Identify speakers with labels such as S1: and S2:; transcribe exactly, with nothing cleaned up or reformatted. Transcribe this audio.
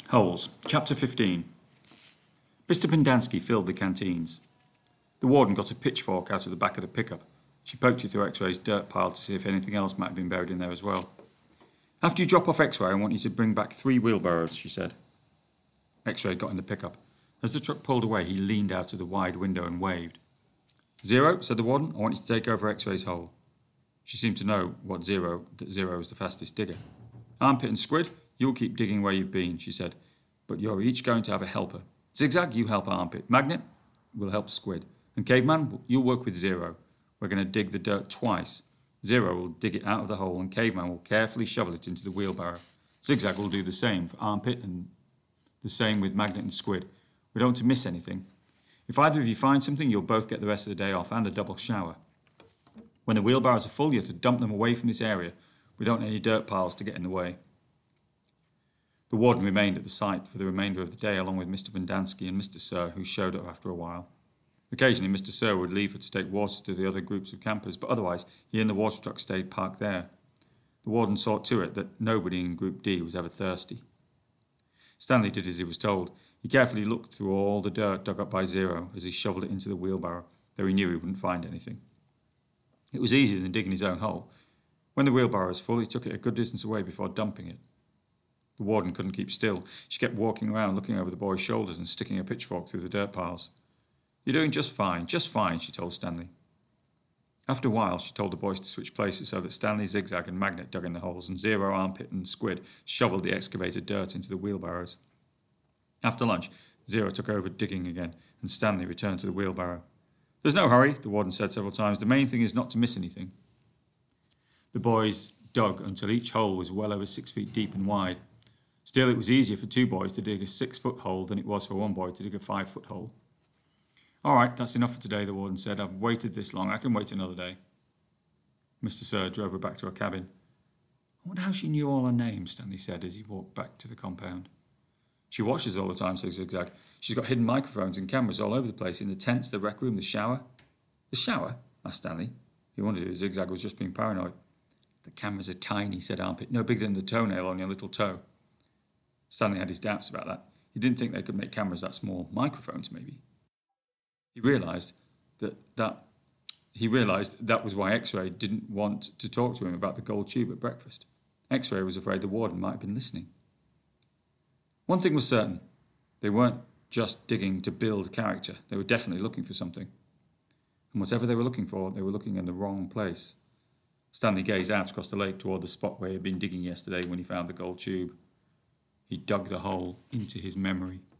S1: Holes. Chapter fifteen. Mister Pendanski filled the canteens. The warden got a pitchfork out of the back of the pickup. She poked it through X-Ray's dirt pile to see if anything else might have been buried in there as well. After you drop off X-Ray, I want you to bring back three wheelbarrows, she said. X-Ray got in the pickup. As the truck pulled away, he leaned out of the wide window and waved. Zero, said the warden, I want you to take over X-Ray's hole. She seemed to know what Zero, that Zero was the fastest digger. Armpit and Squid, you'll keep digging where you've been, she said, but you're each going to have a helper. Zigzag, you help Armpit. Magnet will help Squid. And Caveman, you'll work with Zero. We're going to dig the dirt twice. Zero will dig it out of the hole and Caveman will carefully shovel it into the wheelbarrow. Zigzag will do the same for Armpit and the same with Magnet and Squid. We don't want to miss anything. If either of you find something, you'll both get the rest of the day off and a double shower. When the wheelbarrows are full, you have to dump them away from this area. We don't need any dirt piles to get in the way. The warden remained at the site for the remainder of the day, along with Mister Pendanski and Mister Sir, who showed up after a while. Occasionally, Mister Sir would leave her to take water to the other groups of campers, but otherwise, he and the water truck stayed parked there. The warden saw to it that nobody in Group D was ever thirsty. Stanley did as he was told. He carefully looked through all the dirt dug up by Zero as he shovelled it into the wheelbarrow, though he knew he wouldn't find anything. It was easier than digging his own hole. When the wheelbarrow was full, he took it a good distance away before dumping it. The warden couldn't keep still. She kept walking around, looking over the boy's shoulders and sticking a pitchfork through the dirt piles. You're doing just fine, just fine, she told Stanley. After a while, she told the boys to switch places so that Stanley, Zigzag and Magnet dug in the holes and Zero, Armpit and Squid shovelled the excavated dirt into the wheelbarrows. After lunch, Zero took over digging again and Stanley returned to the wheelbarrow. There's no hurry, the warden said several times. The main thing is not to miss anything. The boys dug until each hole was well over six feet deep and wide. Still, it was easier for two boys to dig a six-foot hole than it was for one boy to dig a five-foot hole. All right, that's enough for today, the warden said. I've waited this long. I can wait another day. Mister Sir drove her back to her cabin. I wonder how she knew all our names, Stanley said as he walked back to the compound. She watches all the time, said Zigzag. She's got hidden microphones and cameras all over the place, in the tents, the rec room, the shower. The shower? Asked Stanley. He wondered if Zigzag was just being paranoid. The cameras are tiny, said Armpit, no bigger than the toenail on your little toe. Stanley had his doubts about that. He didn't think they could make cameras that small. Microphones, maybe. He realised that that he realised that was why X-Ray didn't want to talk to him about the gold tube at breakfast. X-Ray was afraid the warden might have been listening. One thing was certain. They weren't just digging to build character. They were definitely looking for something. And whatever they were looking for, they were looking in the wrong place. Stanley gazed out across the lake toward the spot where he had been digging yesterday when he found the gold tube. He dug the hole into his memory.